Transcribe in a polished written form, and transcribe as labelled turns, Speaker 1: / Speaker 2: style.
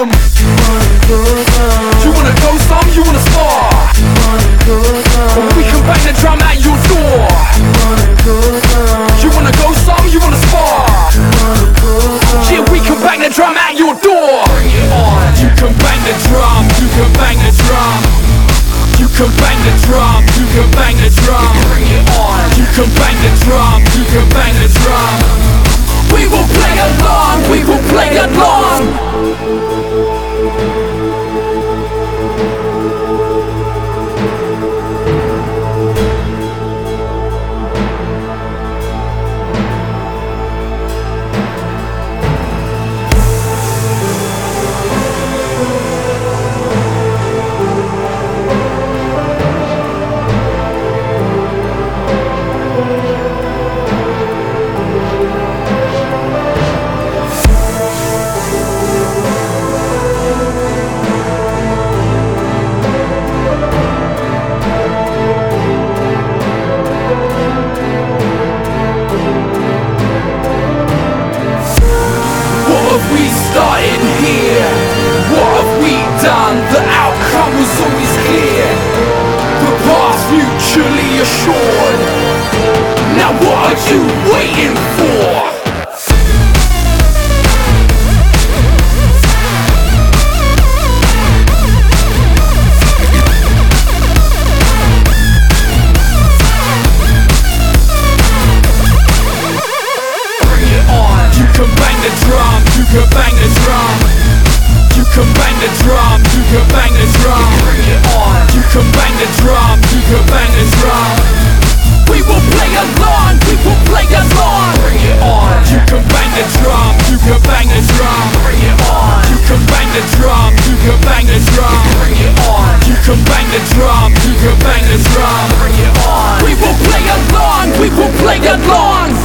Speaker 1: them. You wanna go some, you wanna spar, or we can bang the drum at your door. You wanna go some, you wanna spar, yeah, we can bang the drum at your door. Bring it on. You can bang the drum, you can bang the drum. You can bang the drum, you can bang the drum. Bring it on. You can bang the drum, you can bang the drum. We will play along, we will play along. We started here, what have we done? The outcome was always clear, the path mutually assured. Now what are you waiting for? You can bang the drum, you can bang the drum. You can bang the drum, you can bang the drum. Bring it on. You can bang the drum, you can bang the drum. We will play along, we will play along. Bring it on. You can bang the drum, you can bang the drum. Bring it on. You can bang the drum, you can bang the drum. Bring it on. You can bang the drum, you can bang the drum. Bring it on. We will play along, we will play along.